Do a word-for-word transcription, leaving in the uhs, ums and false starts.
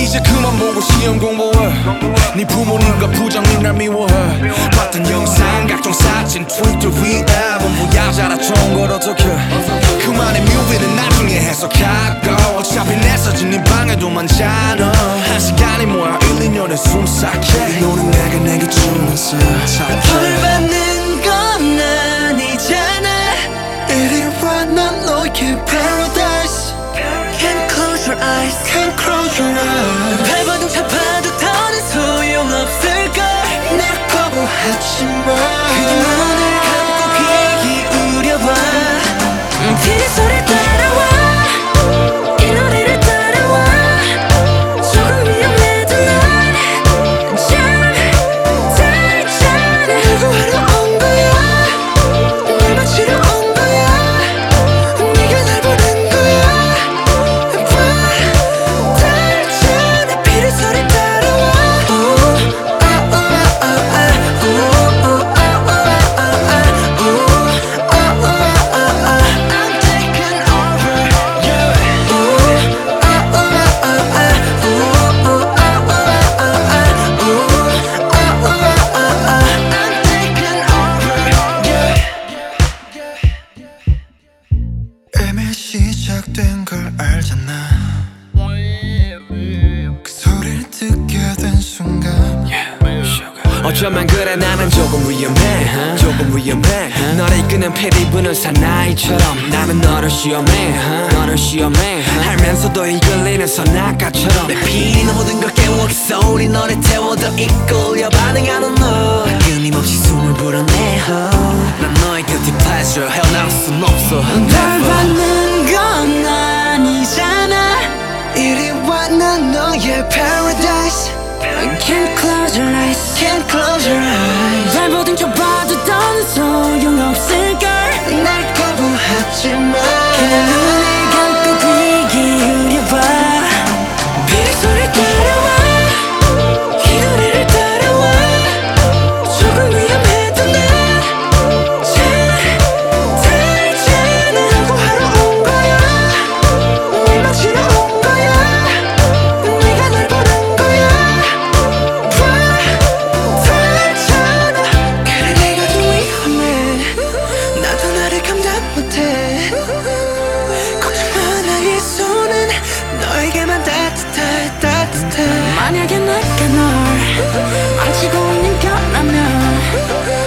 이제 그만 보고 시험 공부해. 네 부모님과 부장님 날 미워해. 봤던 영상 각종 사진 트위터 위에 전부 야자라 좋은 걸 어떡해. 그만의 뮤비는 나중에 해석하고 어차피 내 사진 네 방에도 많잖아. 한 시간이 뭐야 일, 이 년에 숨삭해. 너는 내가 내게 주는 사착해. 벌 받는 건 아니잖아. 이리 와 난 너의 paradise. Can't close your eyes, can't close your eyes. 발버둥 잡아도 더는 소용없을걸. 날 거부하지마. 그냥 눈을 감고 귀 기울여봐. 그 소리 따라와. 이 노래를 따라와. 조금 위험해도 난 참 달잖아. 누구 하러 온 거야. 날 맞추러 온 거야. 네가 날 보는 거야. 봐 달잖아. 비를 소리 따라와. 이미 시작된 걸 알잖아. 그 소리를 듣게 된 순간 어쩌면 그래 나는 조금 위험해 조금 위험해 너를 이끄는 피리 부는 사나이처럼 나는 너를 시험해 너를 시험해 알면서도 이끌리는 선악가처럼 내 피는 모든 걸 깨워 그 소리 너를 태워 더 이끌려 반응하는 너 끊임없이 숨을 불어내 난 너의 guilty pleasure 헤어나올 순 없어 널 받는 건 아니잖아. 이리 와 난 너의 paradise. Can't close your eyes, can't close your eyes. 발버둥 쳐봐도 더는 소용없을걸. 날 거부하지마. 그냥 눈을 감고 귀 기울여봐. 비를 소리 따라와. 이 노래를 따라와. 조금 위험해도 난 참 달잖아. 누구 하러 온 거야. 날 맞추러 온 거야. 네가 날 보는 거야. 그래 내가 좀 위험해. 나도 나를 감당 못해. 걱정마 나의 손은 너에게만 따뜻해 따뜻해. 만약에 내가 널 만지고 있는 거라면